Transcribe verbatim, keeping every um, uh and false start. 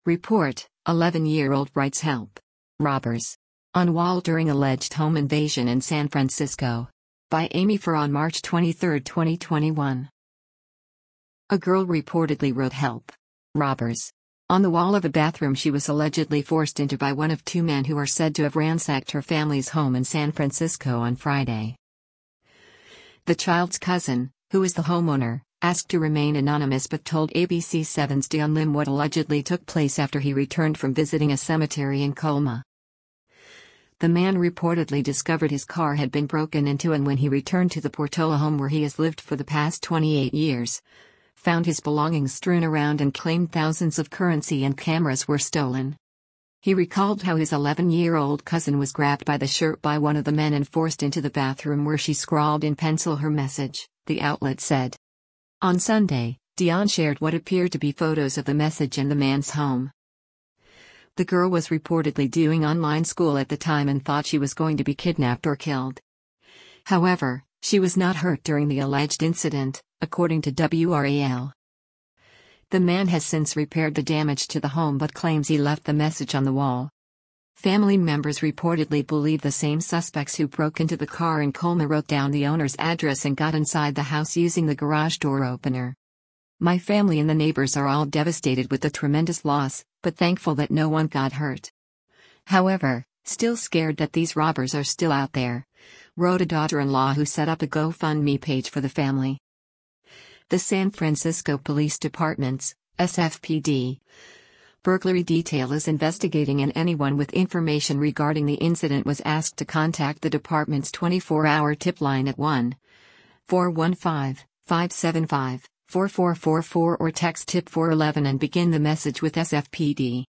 Report, eleven-year-old writes help. Robbers. On wall during alleged home invasion in San Francisco. By Amy Farr on March twenty-third, twenty twenty-one. A girl reportedly wrote help. Robbers. On the wall of a bathroom she was allegedly forced into by one of two men who are said to have ransacked her family's home in San Francisco on Friday. The child's cousin, who is the homeowner, asked to remain anonymous but told A B C seven's Dion Lim what allegedly took place after he returned from visiting a cemetery in Colma. The man reportedly discovered his car had been broken into and when he returned to the Portola home where he has lived for the past twenty-eight years, found his belongings strewn around and claimed thousands of currency and cameras were stolen. He recalled how his eleven-year-old cousin was grabbed by the shirt by one of the men and forced into the bathroom where she scrawled in pencil her message, the outlet said. On Sunday, Dion shared what appeared to be photos of the message and the man's home. The girl was reportedly doing online school at the time and thought she was going to be kidnapped or killed. However, she was not hurt during the alleged incident, according to W R A L. The man has since repaired the damage to the home but claims he left the message on the wall. Family members reportedly believe the same suspects who broke into the car in Colma wrote down the owner's address and got inside the house using the garage door opener. My family and the neighbors are all devastated with the tremendous loss, but thankful that no one got hurt. However, still scared that these robbers are still out there, wrote a daughter-in-law who set up a GoFundMe page for the family. The San Francisco Police Department's S F P D burglary detail is investigating and anyone with information regarding the incident was asked to contact the department's twenty-four hour tip line at one four one five, five seven five, four four four four or text tip four one one and begin the message with S F P D.